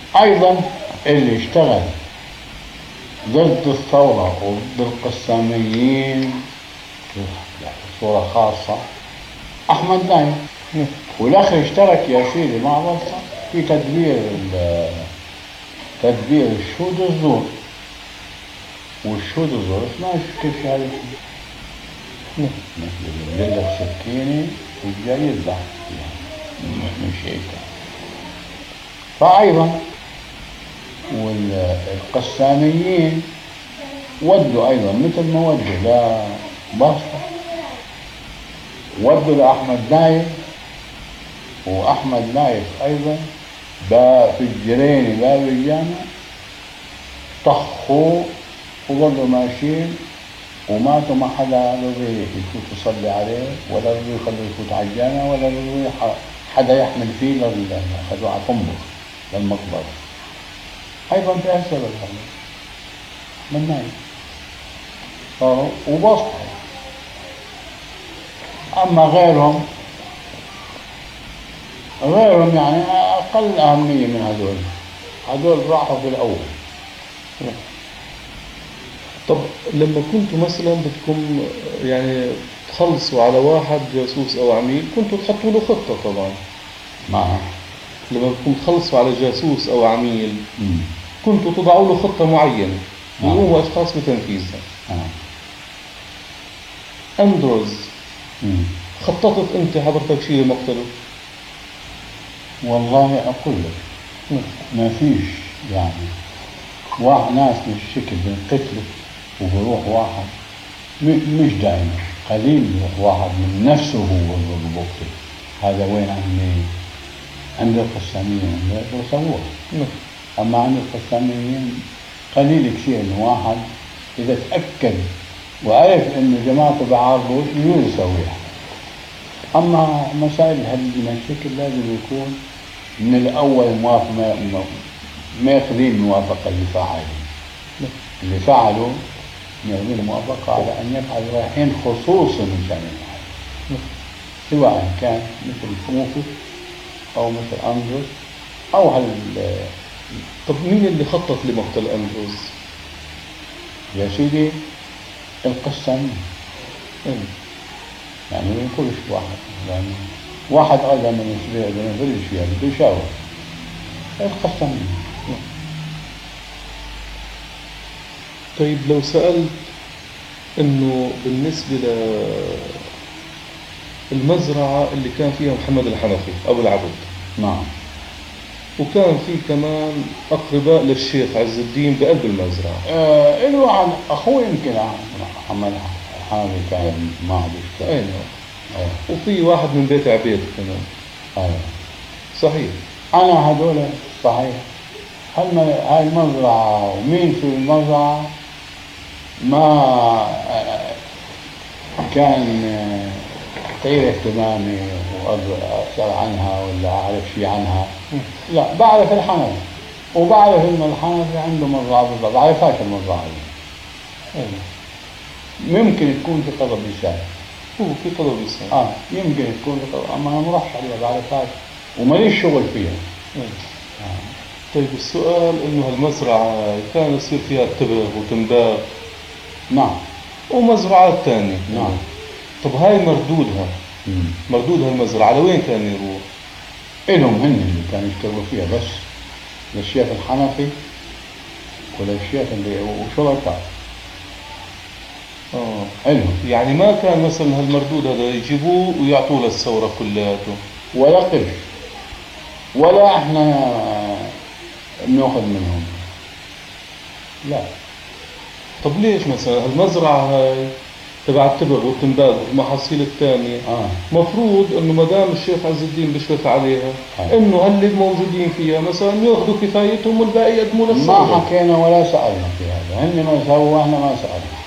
أيضا اللي اشتغل ضد الثورة وضد القساميين بصورة خاصة أحمد نايف، والأخ اشترك يا سيدي مع بطة في تدبير الشهود الزور، والشهود الزور اسمها كيف شهادة يجيب لك سكينة وجاي يذبح مش هيك. فأيضا والقساميين ودوا أيضا مثل ما ودوا لبصرة ودوا لأحمد نايف، وأحمد نايف أيضا في الجريني باب الجامع طخوا وظلوا ماشيين وماتوا، ما حدا رضي يفوت يصلي عليه ولا رضي يخليه يفوت على الجامع ولا رضي حدا يحمل فيه خذوه على طنبخ للمقبرة. أيضا في السبب هذا من نايف وبسط. أما غيرهم يعني أقل أهمية من هذول راحوا في الأول. طب لما كنتوا مثلا بدكم يعني تخلصوا على واحد جاسوس أو عميل كنتوا تحطوا له خطة طبعا. نعم. لما بدكم تخلصوا على جاسوس أو عميل كنتوا تضعوا له خطة معينة وهو أشخاص بتنفيذها. أندروز خططت أنت حضرتك شيء لمقتله؟ والله أقول لك ما فيش يعني ناس بالشكل بنقتله وبروح واحد مش دائما، قليل بروح واحد من نفسه هو بقتل. هذا وين عند القساميين بسووه. أما عند القساميين قليل كثير إنه واحد إذا تأكد وعرف إنه جماعته بعارضه يسويها. أما مسائل هالشكل لازم يكون من الأول موافق، ماخذين موافقة اللي فعلوا ياخذين موافقة على أن يفعلوا رايحين خصوصا مشان يفعلوا، سواء كان مثل فوفو أو مثل أندروس أو طب مين اللي خطط لمقتل أندروس؟ يا سيدي القسامين. يعني ما يقولش واحد قال لما نفرش فيها بده يشاور القسامين. طيب لو سألت إنه بالنسبة للمزرعة اللي كان فيها محمد الحنفي أبو العبد، نعم، وكان في كمان أقرباء للشيخ عز الدين بقلب المزرعة. له واحد أخوه يمكن محمد الحنفي كان معه بيشتغل. أي نعم. وفي واحد من بيت عبيد كمان. صحيح. أنا هدول صحيح. هاي المزرعة ومين في المزرعة ما كان كثير اهتمامي وأسأل عنها ولا أعرف شيء عنها. لا، بعرف الحنفي وبعرف إنه الحنفي عنده مزرعة بالضبط، بعرفهاش المزرعة دي. ممكن تكون في قضاء لسان. في قضاء لسان. يمكن تكون في قضاء، أما أنا مرحب عليها بعرفهاش وماليش شغل فيها. طيب السؤال إنه هالمزرعة كان يصير فيها تبغ وتنباغ. نعم. ومزرعات تانية. نعم. طب هاي مردود هالمزرعة لوين كان يروح؟ إلهم هن اللي كانوا يشتغلوا فيها بس، للشيخ الحنفي وللشيخ اللي وشركاء. إلهم. يعني ما كان مثلا هالمردود هذا يجيبوه ويعطوه للثورة كلياته ولا قرش ولا احنا بناخذ منهم، لا. طب ليش مثلا هالمزرعة هاي تبع التبغ والتنباغ والمحاصيل الثانية مفروض انه ما دام الشيخ عز الدين بيشرف عليها انه هاللي موجودين فيها مثلا ياخذوا كفايتهم والباقي يقدموا للثورة. ما حكينا ولا سألنا في هذا، هن ما سووا احنا ما سألنا.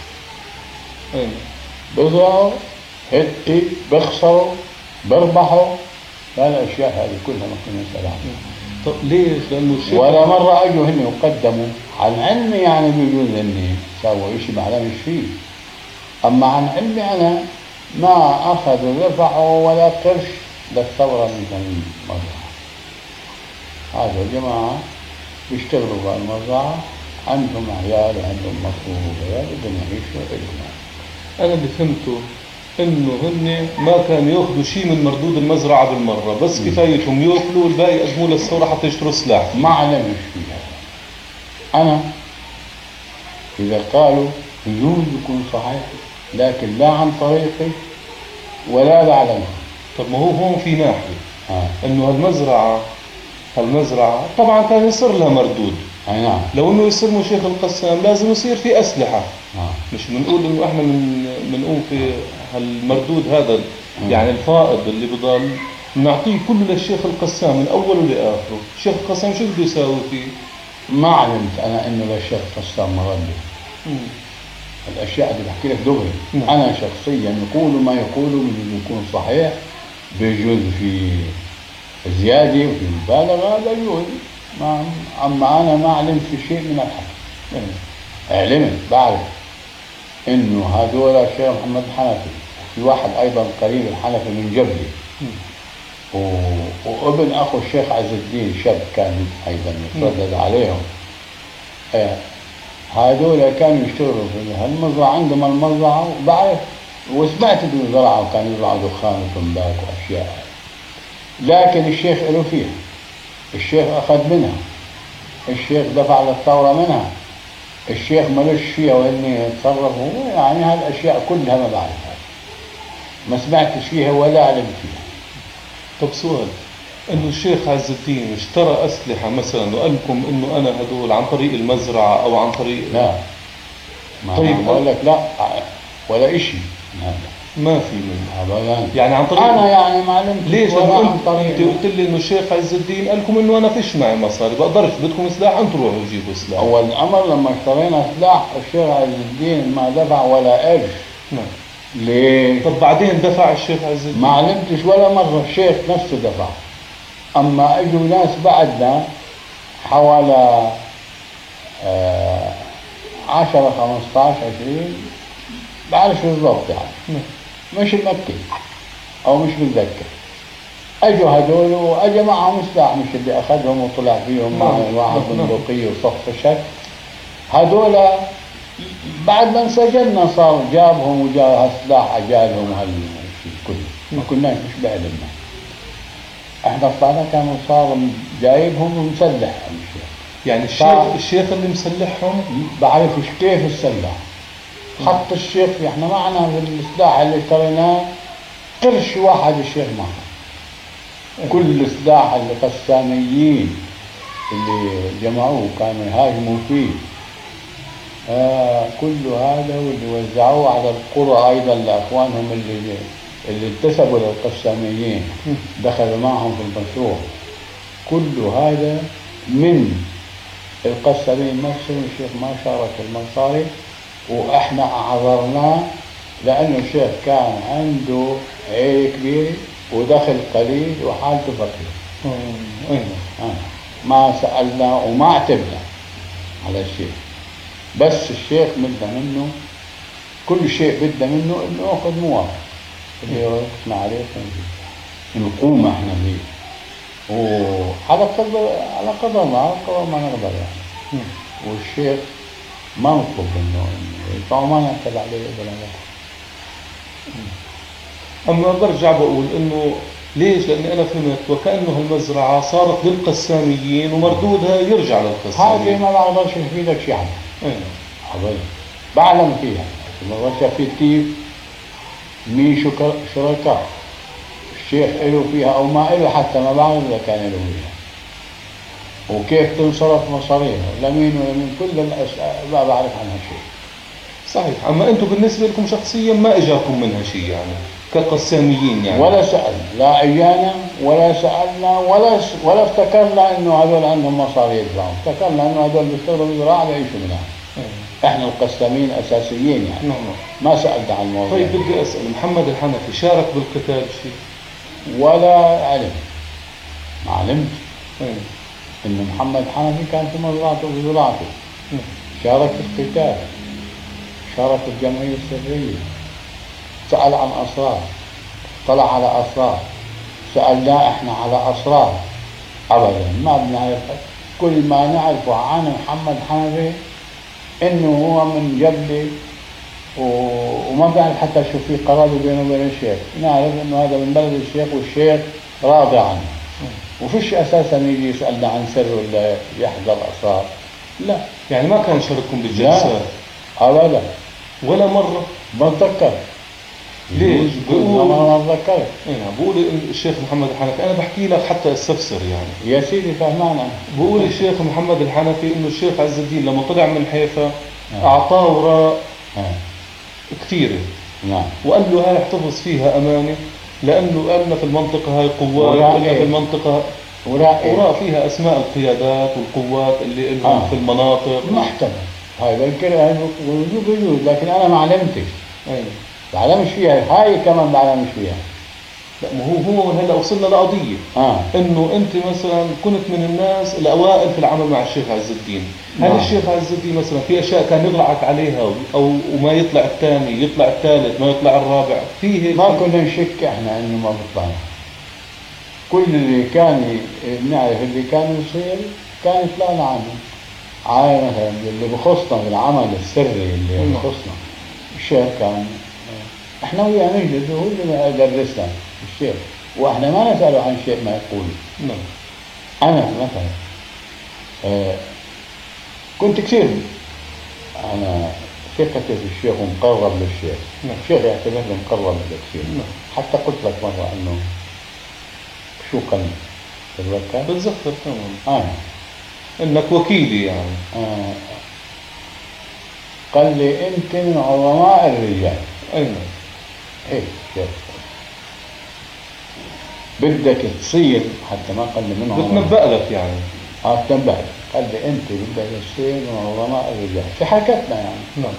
بزرعوا هتي بخسروا بربحوا، هالاشياء هذه كلها ما كنا نسأل عنها. طب ليش؟ لانه الشيخ ولا مرة اجوا هن وقدموا عن علمي، يعني بيجوز هن سووا شيء بعلمش فيه، اما عن علمي انا ما اخذوا دفعوا ولا قرش للثورة من المزرعة. هذا الجماعة بيشتغلوا بالمزرعة، عندهم عيال وعندهم مصروف وعيال بدهم يعيشوا إلهم. أنا اللي فهمته إنه هن ما كانوا يأخذوا شيء من مردود المزرعة بالمرة، بس كفايتهم يأكلوا والباقي يقدموا للثورة حتى يشتروا سلاح. ما علمش فيها. أنا إذا قالوا يجوز يكون صحيح، لكن لا عن طريقي ولا بعلمها. طب ما هو هون في ناحية إنه هالمزرعة طبعا كان يصير لها مردود. نعم. لو إنه يصير له شيخ القسام لازم يصير في أسلحة. مش بنقول إنه إحنا بنقوم في هالمردود هذا يعني الفائض اللي بضل نعطيه كله للشيخ القسام من أوله لآخره. الشيخ القسام شو بده يساوي فيه؟ ما علمت أنا إنه للشيخ القسام مردود. الأشياء اللي بحكي لك دغري. أنا شخصيا يقولوا ما يقولوا من يكون صحيح، بيجوز في زيادة وفي مبالغة، لا يجوز. أما أنا ما علمت في شيء من الحكي. علمت بعرف إنه هذول الشيخ محمد حنفي، في واحد أيضا قريب الحنفي من جبلي، وابن أخو الشيخ عز الدين شاب كان أيضا يتردد عليهم. هذول كانوا يشتغلوا في هالمزرعة، عندهم المزرعة وبعرف وسمعت انه زرعوا وكانوا يزرعوا دخان وتنباك واشياء، لكن الشيخ له فيها، الشيخ اخذ منها، الشيخ دفع للثورة منها، الشيخ ملوش فيها واني يتصرف هو، يعني هالاشياء كلها ما بعرفها، ما سمعتش فيها ولا علمت فيها. طب سؤال، انه الشيخ عز الدين اشترى اسلحه مثلا وقال لكم انه انا هدول عن طريق المزرعه او عن طريق لا طيب بقول لك لا ولا شيء ما في منه ابدا يعني عن طريق انا يعني ما علمت. ليش؟ لانه انت قلت لي انه الشيخ عز الدين قال لكم انه انا فيش معي مصاري بقدرش، بدكم سلاح انتم روحوا جيبوا سلاح. اول الامر لما اشترينا سلاح الشيخ عز الدين ما دفع ولا قرش. نعم. ليه؟ طب بعدين دفع الشيخ عز الدين؟ ما علمتش ولا مره الشيخ نفسه دفع. اما اجوا ناس بعدنا حوالي 10 15 20 بعرفش بالضبط يعني مش متذكر او مش متذكر، اجوا هدول واجى معهم سلاح، مش اللي اخذهم وطلع فيهم مع واحد بندقية وصف هدول بعد ما انسجننا صار جابهم وجاب هالسلاح اجالهم هالشيء كله، ما كناش مش بعلمنا. احنا طلعنا كانوا صار جايبهم ومسلحهم الشيخ. يعني الشيخ اللي مسلحهم بعرفش كيف السلاح حط الشيخ في، احنا معنا في السلاح اللي اشتريناه قرش واحد الشيخ معه. كل سلاح القساميين اللي جمعوه كانوا يهاجموا فيه كل هذا، واللي وزعوه على القرى ايضا لاخوانهم اللي انتسبوا للقساميين دخلوا معهم في المشروع، كل هذا من القسامين نفسهم. الشيخ ما شارك المصاري واحنا اعذرناه لانه الشيخ كان عنده عيله كبيره ودخل قليل وحالته فقيره. ما سالنا وما اعتبنا على الشيخ، بس الشيخ بدنا منه كل شيء، بدنا منه انه ياخذ موافق اللي رزقنا عليه نقوم احنا به، وعلى قدر ما نقدر يعني. والشيخ ما نطلب منه يدفعوا، ما نعتب عليه ولا لا. اما برجع بقول انه ليش؟ لاني انا فهمت وكانه هالمزرعه صارت للقساميين ومردودها يرجع للقساميين. هذه ما بقدرش افيدك شيء عنها. ابدا بعلم فيها، ما بقدرش افيد كيف مين شركاء الشيخ له فيها او ما له، حتى ما بعرف اذا كان له فيها وكيف تنصرف مصاريها لمين ولمين، كل الاشياء ما بعرف عنها شيء. صحيح. اما انتم بالنسبه لكم شخصيا ما اجاكم منها شيء يعني كقساميين يعني؟ ولا سالنا، لا اجانا ولا سالنا ولا افتكرنا انه هذول عندهم مصاري يدفعوا، افتكرنا انه هذول بيشتغلوا بزراعه بيعيشوا منها. احنا القسامين اساسيين يعني. ما سالت عن الموضوع. طيب بدي اسال، محمد الحنفي شارك بالقتال شيء؟ ولا علم، ما علمت انه محمد الحنفي كان في مزرعته وزراعته. شارك في القتال، شارك في الجمعيه السريه، سال عن اسرار، طلع على اسرار، سالنا احنا على اسرار، ابدا ما بنعرف كل ما نعرفه عن محمد حنفي إنه هو من جبلي وما بنعرف حتى شو في قرابة بينه وبين الشيخ، نعرف إنه هذا من بلد الشيخ والشيخ راضي عنه، وفيش أساسا يجي يسألنا عن سر ولا يحضر أسرار، لا. يعني ما كان يشارككم بالجلسات؟ أبدا ولا مرة؟ بتذكر. ليش؟ بقول ما بتذكر. بقول الشيخ محمد الحنفي، أنا بحكي لك حتى استفسر يعني. يا سيدي فهمان أنا. بقول الشيخ محمد الحنفي إنه الشيخ عز الدين لما طلع من حيفا أعطاه وراء كثيرة. نعم. وقال له هاي احتفظ فيها أمانة، لأنه قالنا في المنطقة هاي قوات، وقلنا في المنطقة وراء فيها أسماء القيادات والقوات اللي لهم في المناطق. محتمل هاي الكلام بيجوز، لكن أنا ما علمتش. بعلمش فيها، هاي كمان بعلمش فيها. لا، ما هو من هلا وصلنا لقضية انه انت مثلا كنت من الناس الاوائل في العمل مع الشيخ عز الدين. هل الشيخ عز الدين مثلا في اشياء كان يطلعك عليها او وما يطلع الثاني، يطلع الثالث، ما يطلع الرابع؟ فيه ما كنا نشك احنا انه ما بيطلعنا. كل اللي كان نعرف اللي كان يصير كان يطلعنا عنه. عاي مثلا اللي بخصنا بالعمل السري اللي بخصنا الشيخ كان احنا وياه نجلس وهو اللي درسنا الشيخ، واحنا ما نسأله عن شيء ما يقول. انا مثلا كنت كثير انا ثقتي في الشيخ ومقرب للشيخ. الشيخ يعتبرني مقرب له كثير. حتى قلت لك مرة انه شو قال تتذكر؟ بتذكر تمام. انك وكيلي يعني. قال لي انت من عظماء الرجال. هيك شيخ بدك تصير، حتى ما قال لي من عظماء، بتنبأ لك يعني. تنبأ لك. قال لي انت بدك تصير من عظماء الرجال في حركتنا يعني. نعم.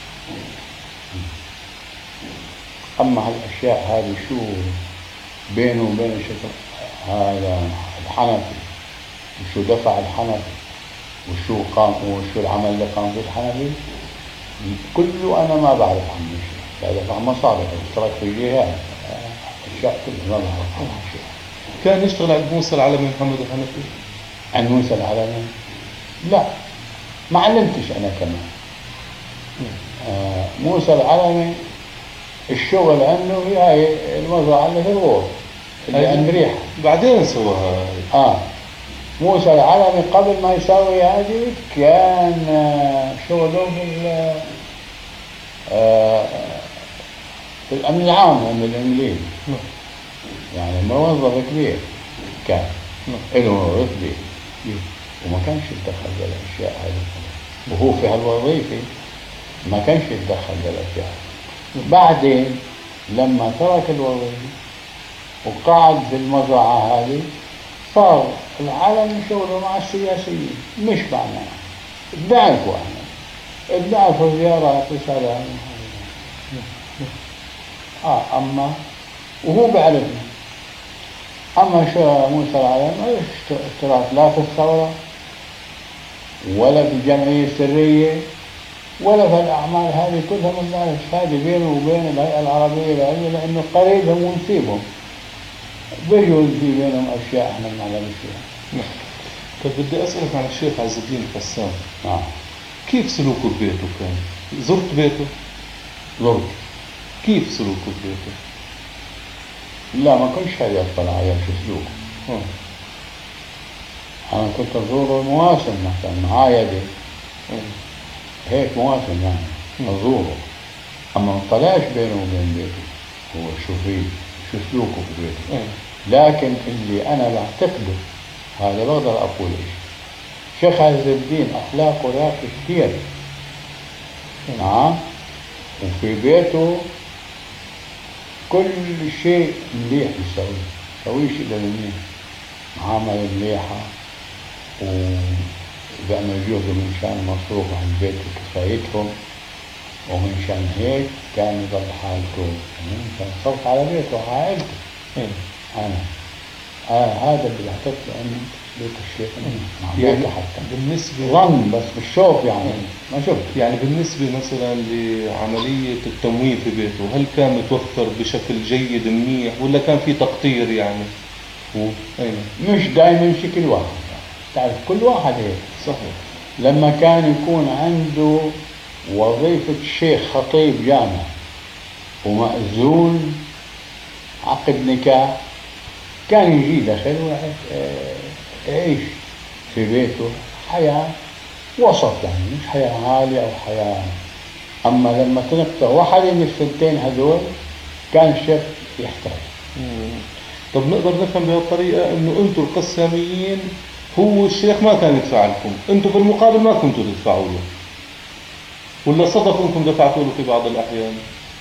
اما هالاشياء هذه شو بينه وبين الشيخ هذا الحنفي، وشو دفع الحنفي، وشو قام، وشو العمل اللي قام فيه الحنفي، كله انا ما بعرف عنه شيء. لا دفع مصاري، اشترك في جهات، اشياء كلها ما بعرف عنها شيء. كان يشتغل عند موسى العلمي محمد الحنفي؟ عند موسى العلمي؟ لا، ما علمتش انا كمان. موسى العلمي الشغل عنده هي المزرعه اللي في الغور اللي عند ريحه، بعدين سواها. موسى العلمي قبل ما يسوي هذه كان شغله في الأمن العام عند الإنجليز. يعني موظف كبير كان له رتبة، وما كانش يتدخل بالأشياء هذه، وهو في هالوظيفة ما كانش يتدخل بالأشياء. بعدين لما ترك الوظيفة وقعد في المزرعة هذه صار العالم شغله مع السياسيين، مش معنا. بنعرفوا احنا، بنعرفوا زيارات وسلام. اما وهو بيعرفنا. اما شو موسى العلم ما اشتراك لا في الثورة ولا في الجمعية السرية ولا في الأعمال هذه كلها. ما بنعرفش، هذه بينه وبين الهيئة العربية العليا لأنه قريبهم ونسيبهم، بيجوز في بينهم أشياء احنا ما نعلمش فيها. طيب بدي أسألك عن الشيخ عز الدين القسام. كيف سلوكه ببيته كان؟ زرت بيته؟ زرت. كيف سلوكه ببيته؟ لا، ما كنتش هذا أطلع على شو سلوكه. أنا كنت أزوره مواسم مثلا معايا دي. هيك مواسم يعني أزوره، أما ما طلعش بينه وبين بيته هو شو فيه، شو سلوكه في بيته. لكن اللي أنا بعتقده هذا بقدر أقول شيخ عز الدين أخلاقه راقي كثير. وفي بيته كل شيء مليح يسوي شيء منيح، عمل مليحة وبيعمل جهد من شان مصروف عن بيته كفايتهم، ومن شان هيك كان يضل حالته كان صرف على بيته وعائلته. هذا اللي بعتقد انه بيت الشيخ يعني حتى بالنسبة ظن بس بالشوف يعني ما شفت. يعني بالنسبة مثلا لعملية التموين في بيته، هل كان متوفر بشكل جيد منيح ولا كان في تقطير يعني؟ مش دائما شكل واحد. تعرف كل واحد هيك. صحيح. لما كان يكون عنده وظيفة شيخ خطيب جامع ومأذون عقد نكاح، كان يجي دخل ويعيش في بيته حياة وسط، يعني مش حياة عالية أو حياة. أما لما تنقطع واحد من الثنتين هذول كان الشيخ يحتاج. طب نقدر نفهم بهالطريقة إنه أنتم القساميين هو الشيخ ما كان يدفع لكم، أنتم بالمقابل ما كنتوا تدفعوا له، ولا صدق أنكم دفعتوا له في بعض الأحيان؟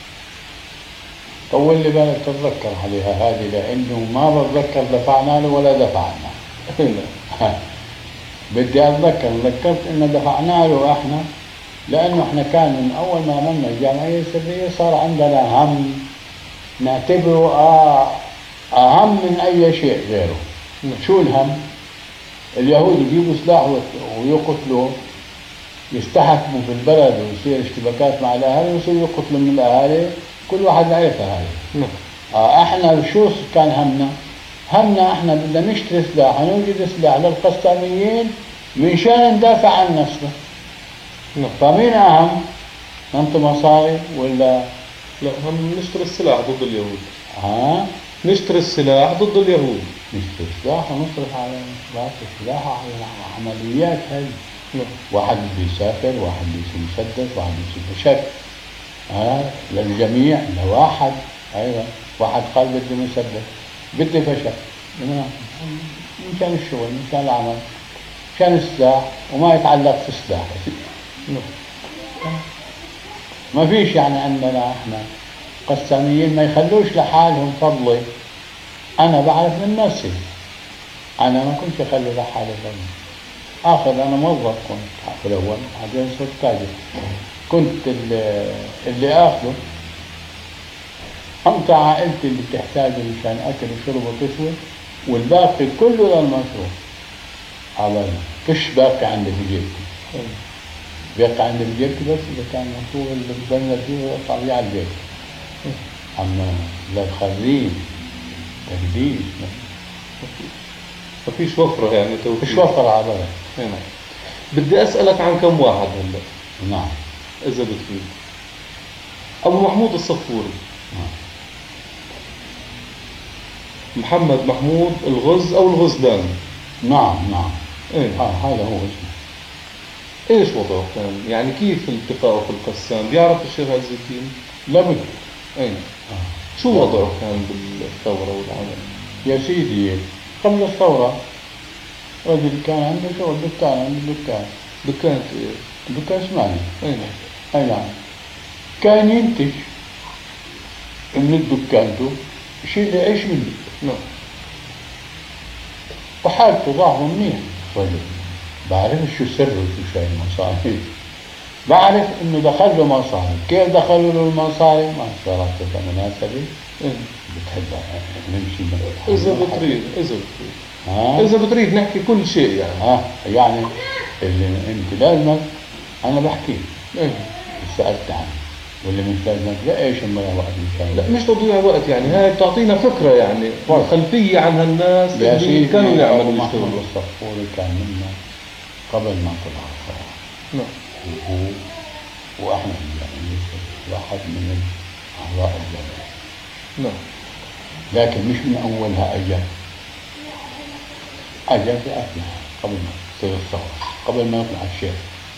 طول لي بالك تتذكر عليها هذه، لأنه ما بتذكر دفعنا له ولا دفعنا. بدي أتذكر، ذكرت إنه دفعنا له إحنا، لأنه إحنا كان من أول ما عملنا الجمعية السرية صار عندنا هم نعتبره أهم من أي شيء غيره. شو الهم؟ اليهود يجيبوا سلاح ويقتلوا، يستحكموا في البلد ويصير اشتباكات مع الأهالي ويصيروا يقتلوا من الأهالي، كل واحد عرفها هاي. احنا شو كان همنا احنا بدنا نشتري سلاح، نوجد سلاح للقساميين من شان ندافع عن نفسنا. فمين اهم؟ انتم مصاري ولا؟ لا، هم نشتري السلاح ضد اليهود. نشتري السلاح ضد اليهود، نشتري سلاح ونصرف على مصرف السلاح وعلى عمليات هاي. واحد بده يسافر، واحد بده يصير مسدس، واحد بده يصير شك. للجميع، لواحد. ايوه، واحد قال بدي مسدس، بدي فشل، مشان الشغل، مشان العمل، مشان السلاح، وما يتعلق في السلاح. ما فيش يعني عندنا احنا قساميين ما يخلوش لحالهم فضلي. انا بعرف من نفسي، انا ما كنت اخلي لحالي فضلي. انا موظف كنت في الاول، بعدين صرت تاجر. كنت اللي اخذه امتع عائلتي اللي بتحتاجه مشان اكل وشرب وكسوه، والباقي كله للمصروف. هذا فيش باقي عندي في جيبتي. باقي عندي في جيبتي بس اذا كان مطلوب اللي ببنى فيه ويقطع بيه على البيت. اما للخريج تقديس ما فيش وفره، يعني فيش وفره على بالك. بدي اسالك عن كم واحد هلا؟ نعم. اذا بتريد. ابو محمود الصفوري. محمد محمود الغز او الغزلان. نعم. ايه؟ هذا هو اسمه. ايش وضعه كان؟ يعني كيف التقائه في القسام؟ بيعرف الشيخ عز الدين؟ لابد. ايه؟ شو وضعه كان بالثورة والعمل؟ يا سيدي، قبل الثورة رجل كان عنده شغل، عنده دكان ايه؟ دكان اسمعني. اي نعم. كان ينتج من دكانته شيء يعيش منه. نعم. وحالته ضعفه منيح رجل. بعرف شو سره شو شيء المصاري. بعرف انه دخل له مصاري. كيف دخلوا له المصاري؟ ما صارت مناسبة. بتحبها نمشي إذا بتريد نحكي كل شيء يعني. يعني اللي انت لازمك انا بحكي. سألت عنه، واللي مش لازمك لا ايش نضيع وقت مشان. لا مش تضييع وقت، يعني هاي بتعطينا فكرة، يعني خلفية عن هالناس اللي كانوا يعملوا محمود الصفوري كان منا قبل ما طلع الثورة. نعم. واحنا يعني واحد من اعضاء الجمعية. نعم. لكن مش من اولها اجى في اخرها قبل ما تصير الثورة، قبل ما يطلع الشيخ.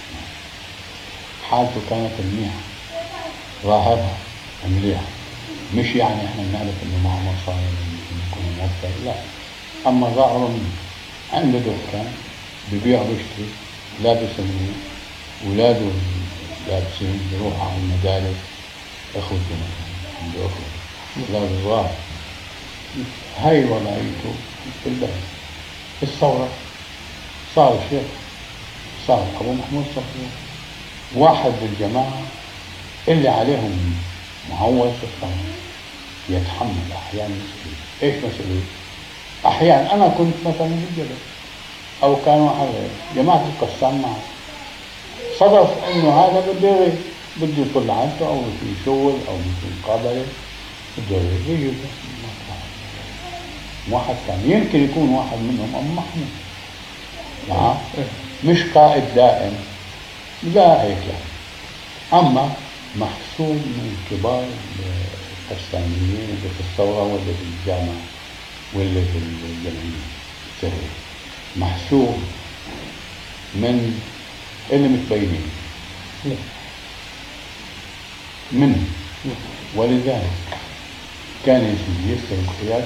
حالته كانت منيحة، ظاهرها مليح. مش يعني احنا بنعرف انه معه مصاري يكون موفر، لا. اما ظاهره منيح، عنده دكان ببيع ويشتري، لابس منيح، اولاده لابسين، بيروحوا على المدارس، اخوته عنده اخوه لابس ظاهر. هاي وضعيته في البلد. الثورة صار الشيخ، صار ابو محمود صفوري واحد بالجماعة اللي عليهم معول في الثورة، يتحمل أحيانا مسؤولية. إيش مسؤولية؟ أحيانا أنا كنت مثلا بالجبل أو كان واحد جماعة القسام معه، صدف إنه هذا بده يطلع عنده أو في شغل أو في مقابلة، بده يجي واحد كان يمكن يكون واحد منهم أم محمود. نعم. مش قائد دائم، لا هيك لا. أما محسوب من كبار القساميين اللي في الثورة واللي في الجامعة واللي في الجمعية السرية، محسوب من اللي متبينين منه، ولذلك كان يستلم قيادة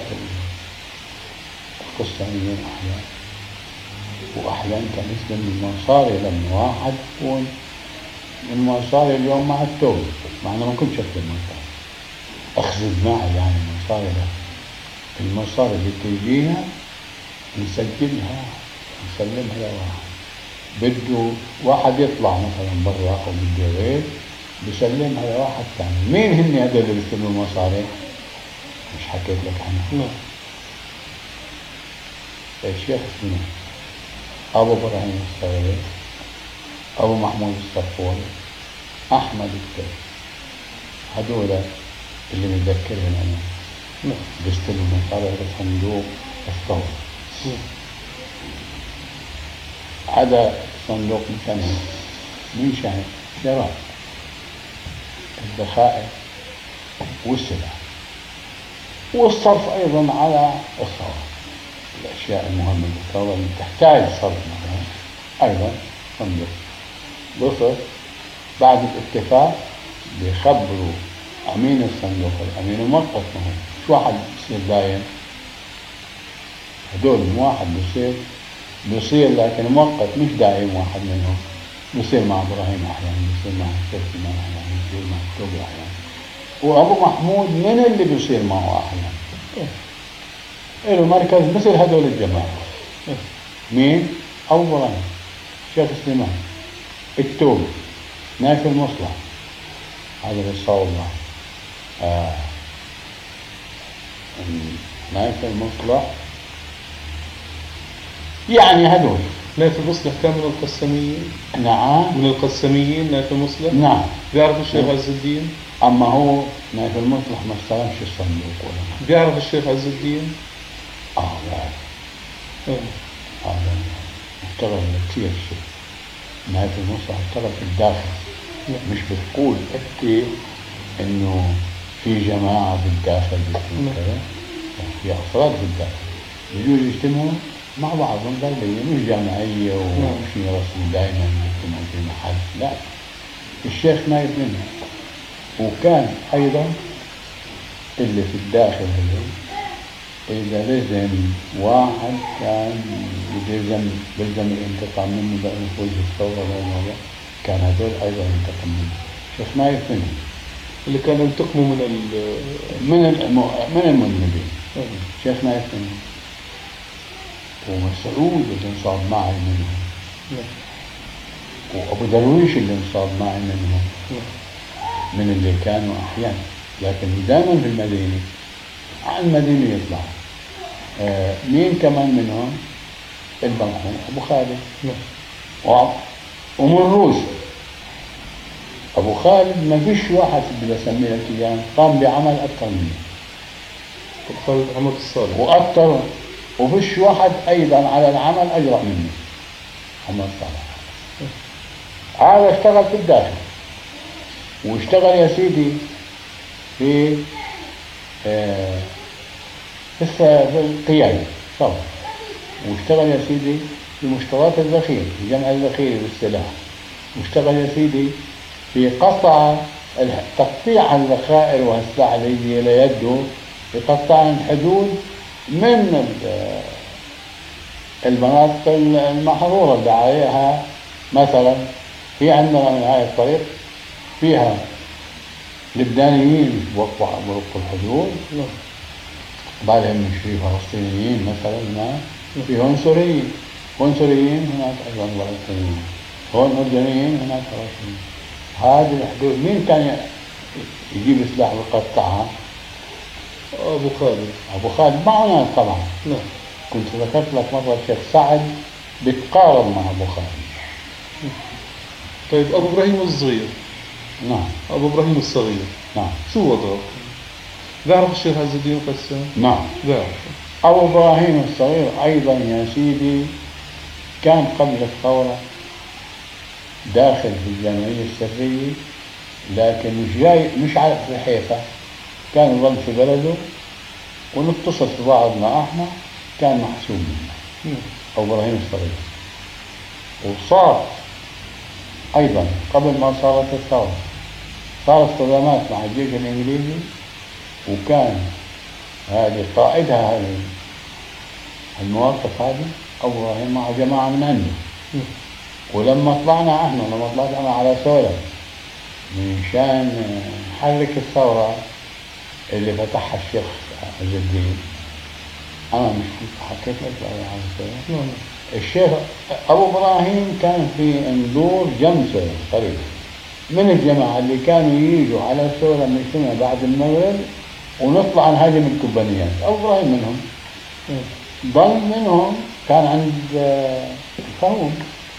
القساميين أحيانا، وأحيانا كان يسلم المنصاري لما واحد يكون المنصاري اليوم مع التوبة، مع أنه ما كنت شفت المنصاري أخذ معي يعني المنصاري ده، المنصاري اللي تجيها نسجلها نسلمها لواحد، بده واحد يطلع مثلا برا أو بده غير بسلمها لواحد ثاني. مين هن هذول اللي بيستلموا المصاري؟ مش حكيت لك عنه؟ الشيخ اسمه أبو إبراهيم الصغير، أبو محمود الصفوري، أحمد الكل، هذول اللي متذكرهم أنا بيستلموا المصاري بصندوق الثورة. هذا صندوق من شان شراء الذخائر والسلع والصرف أيضا على الثورة، الأشياء المهمة للثورة اللي تحتاج صرف مثلا أيضا صندوق بصرف. بعد الاتفاق بيخبروا أمين الصندوق الأمين المؤقت، مش واحد بصير دايم، هدول واحد بصير لكن مؤقت مش دائم. واحد منهم بصير مع إبراهيم أحيانا، بصير مع الشيخ إمام أحيانا، بصير مع التوبة أحيانا، وأبو محمود من اللي بصير معه أحيانا له مركز مثل هدول الجماعة. مين؟ أبو إبراهيم، الشيخ سليمان، التوبة، نايف المصلح، هذا بالصواب نايف المصلح، يعني هدول. نايف المصلح كان من القساميين؟ نعم من القساميين نايف المصلح؟ نعم. بيعرف الشيخ عز الدين؟ أما هو نايف المصلح ما استلمش الصندوق ولا. بيعرف الشيخ عز الدين؟ بيعرف. هذا اشتغل كثير شيء. نايف المصلح اشتغل في الداخل، مش بتقول أنت إنه في جماعة في الداخل كذا، في أفراد في الداخل بيجوا يجتمعوا مع بعضهم ضربية، مش جمعية ومش رسمي دائما يجتمعوا في محل، لا. الشيخ نايف منه. وكان أيضا اللي في الداخل هذول إذا لزم واحد كان بلزم ينتقم منه لأنه فوز الثورة ولا كان هذول أيضا ينتقم منه. الشيخ نايف منه اللي كانوا ينتقموا من المذنبين. الشيخ نايف منه، ومسعود اللي انصاب معي منهم، وأبو درويش اللي انصاب معي منهم، من اللي كانوا أحيانا، لكن دائما في المدينة، عن المدينة يطلع. مين كمان منهم؟ المرحوم أبو خالد، ومن روس أبو خالد ما فيش واحد اللي بسميه لك إياه قام بعمل أكثر منه. أبو خالد عمل الصالح وأكثر، وفيش واحد أيضا على العمل أجرأ منه. محمد صالح هذا اشتغل في الداخل، واشتغل يا سيدي في القيادة صار، واشتغل يا سيدي في مشتريات الذخيرة، في جمع الذخيرة والسلاح، واشتغل يا سيدي في تقطيع الذخائر والسلاح الذي إلى يده، في قطاع الحدود من المناطق المحظورة اللي عليها. مثلا في عندنا من هاي الطريق فيها لبنانيين وقفوا على الحدود، بعدهم مش في فلسطينيين مثلا، ما في هون سوريين هناك أيضا فلسطينيين، هون أردنيين هناك فلسطينيين. هذه الحدود مين كان يجيب سلاح ويقطعها؟ أبو خالد معنا طبعا. كنت ذكرت لك مرة الشيخ سعد بيتقارب مع أبو خالد. طيب أبو إبراهيم الصغير؟ نعم. أبو إبراهيم الصغير؟ نعم. شو وضعه؟ بيعرف الشيخ عز الدين قسام؟ نعم بيعرف. أبو إبراهيم الصغير أيضا يا سيدي كان قبل الثورة داخل في الجمعية السرية، لكن مش جاي، مش عارف في حيفا، كان يظل في بلده، ونتصل في بعضنا احنا، كان محسوب منا أو إبراهيم الصغير. وصار أيضا قبل ما صارت الثورة صارت صدامات مع الجيش الإنجليزي، وكان هذه قائدها هذه المواقف هذه أبو إبراهيم مع جماعة من عنده. ولما طلعنا احنا، لما طلعت أنا على سولة من شان نحرك الثورة اللي فتحها الشيخ عز الدين، أنا مش كنت حكيت لك على سولة؟ الشيخ أبو إبراهيم كان في اندور جنب سولة قريب، من الجماعة اللي كانوا ييجوا على سولة من سنة بعد المغرب ونطلع نهاجم الكوبانيات. أبو إبراهيم منهم، ضل منهم كان عند الفهوم.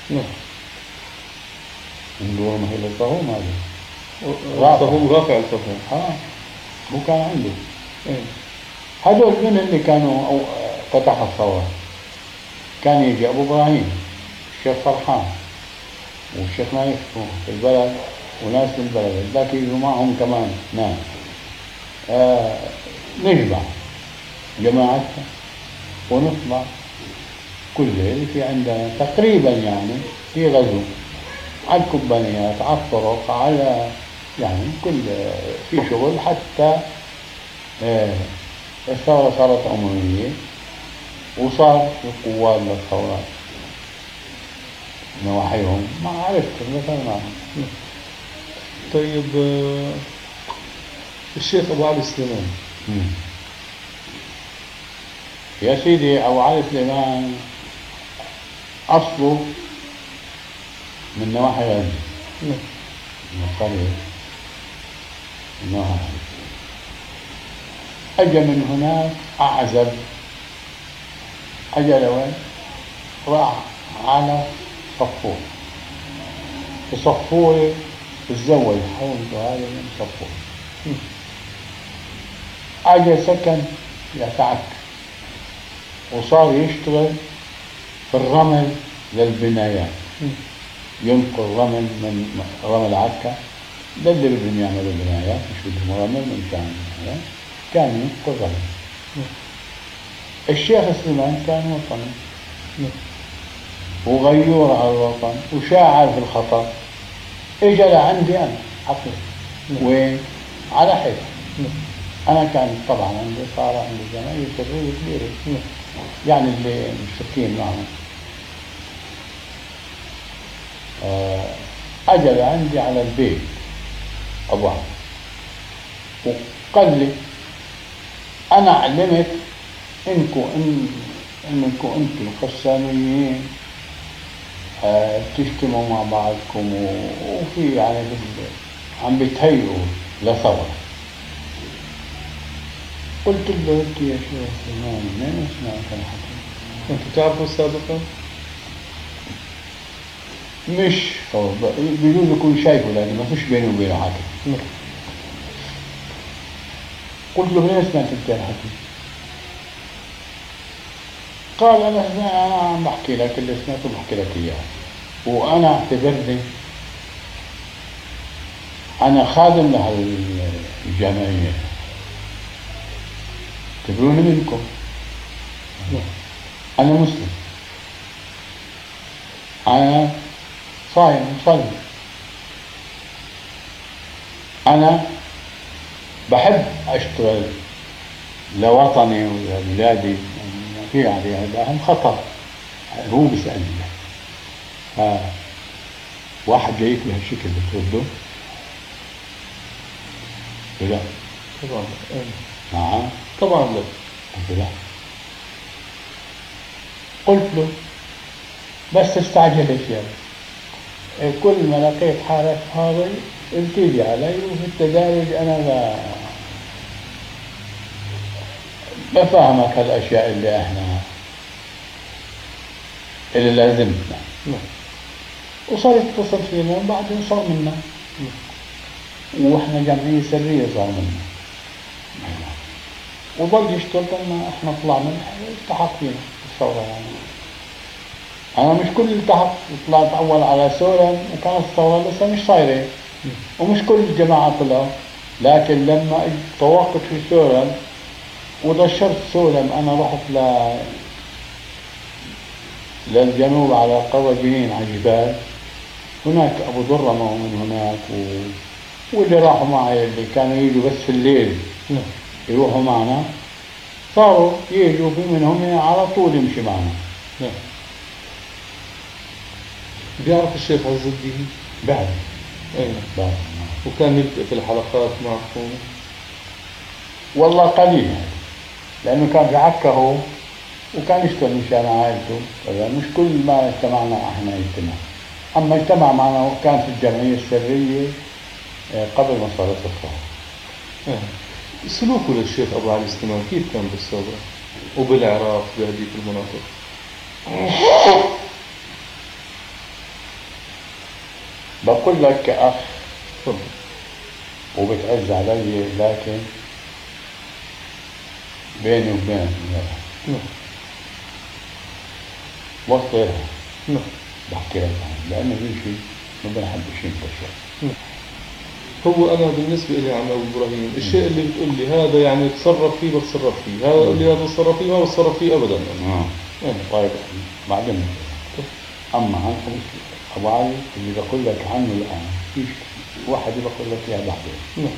ندور ما هي الفهوم هذه الفهوم رافع الفهوم. هو كان عنده. هذول من اللي كانوا أو فتح الثورة. كان يجي أبو إبراهيم، الشيخ فرحان، والشيخ نايف في البلد، وناس في البلد، ذاك يجوا معهم كمان ناس. نجمع جماعتنا ونطلع كل ليلة في عندنا تقريبا يعني في غزو على الكوبانيات، على الطرق، على يعني كل في شغل، حتى الثورة صارت عمومية، وصار في قوات للثورات نواحيهم، ما عرفت مثلا معهم. طيب الشيخ أبو علي سليمان. يا سيدي أبو علي سليمان أصله من نواحي غزة، من قرية من نواحي. أجا من هناك أعزب، أجا لوين؟ راح على صفور، في صفورة تزوج حولته هذا من صفور، أجا سكن يتعك، وصار يشتغل في الرمل للبنايات، ينقل رمل من رمل عكا، ده اللي بدهم يعملوا بنايات، مش بدهم رمل من كان ينقل رمل. الشيخ سليمان كان وطني وغيور على الوطن وشاعر في الخطر. اجى لعندي انا حقيقي، وين؟ على حيفا. انا كان طبعا عندي، صار عندي جمعية سرية كبيرة، يعني اللي مشتركين معنا. اجى لعندي على البيت ابو عبد، وقال لي انا علمت انكم انتم القساميين تجتمعوا مع بعضكم، وفي يعني عم بتهيئوا لثورة. قلت له انت يا شيخ سليمان منين سمعت الحكي؟ انتوا تعرفوا سابقا؟ مش بيجوز يكون شايفه، لكن ما فيش بيني وبينه حكي. قلت له منين سمعت انت الحكي؟ قال أنا عم بحكي لك اللي سمعته، بحكي لك إياه، وأنا اعتبرني أنا خادم لهالجمعية، اعتبروني منكم، أنا مسلم، أنا صايم مصلي، أنا بحب أشتغل لوطني ولبلادي، في عليها الآن خطر. هو بيسألني واحد جايك بهالشكل بترده؟ لا طبعا. نعم طبعا لا. قلت لا. قلت له بس تستعجلش يعني، كل ما لقيت حالك هذا ابتدي علي، وفي التدارج أنا بفهمك هالأشياء اللي احنا اللي لازمتنا. وصار يتصل فينا، وبعدين صار منا، واحنا جمعية سرية صار منا، وظل يشتغل لما احنا طلعنا التحق فينا الثورة يعني. أنا مش كل التحق طلعت أول على سورم وكانت الثورة لسه مش صايرة، ومش كل الجماعة طلعوا، لكن لما طوقت في سورم ودشرت سورم أنا رحت للجنوب على قرى جنين على الجبال، هناك أبو ضرمة ومن هناك واللي راحوا معي اللي كانوا يجوا بس في الليل يروحوا معنا صاروا يجوا في منهم على طول يمشي معنا. بيعرف الشيخ عز الدين؟ بعد. أي بعد. وكان يبدأ في الحلقات معكم؟ والله قليل، لأنه كان في عكا هو وكان يشتغل مشان عائلته، مش كل ما اجتمعنا احنا نجتمع، أما اجتمع معنا وكان في الجمعية السرية قبل ما صارت الثورة. سلوكه للشيخ أبو علي سليمان كيف كان بالثورة وبالعراق بهذيك المناطق؟ بقول لك كأخ وبتعز علي، لكن بيني وبينك وصلها بحكي لك عنه، لأنه في شيء ما بنحبش ينتشر. هو أنا بالنسبة لي عم أبو إبراهيم الشيء اللي بتقول لي هذا يعني تصرف فيه بتصرف فيه، هذا اللي هذا تصرف فيه ما بتصرف فيه أبدا. طيب بعدين أما عن أبو علي اللي بقول لك عنه الآن فيش واحد بقول لك يا بعدين.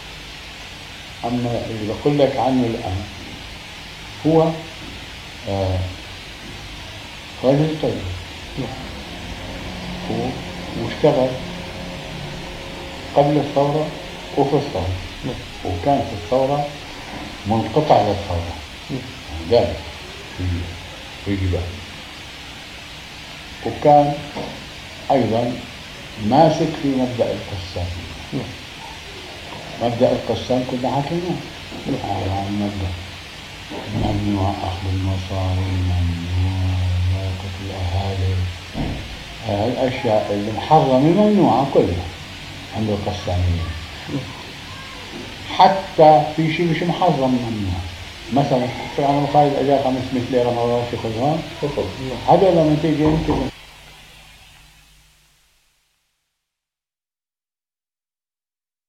أما اللي بقول لك عنه الآن هو رجل طيب واشتغل قبل الثورة وفي الثورة، وكان في الثورة منقطع للثورة ذلك في جبال، وكان أيضا ماسك في مبدأ القسام. مبدأ القسام كنا حكيناه عن مبدأ ممنوع أخذ المصاري، ممنوع قتل الأهالي، الأشياء اللي محرمة ممنوعة كلها عند القساميين. حتى في شيء مش محرم ممنوع، مثلا فرعون خالد أجا 500 ليرة مرة ياخذها، هذول لما تيجي انت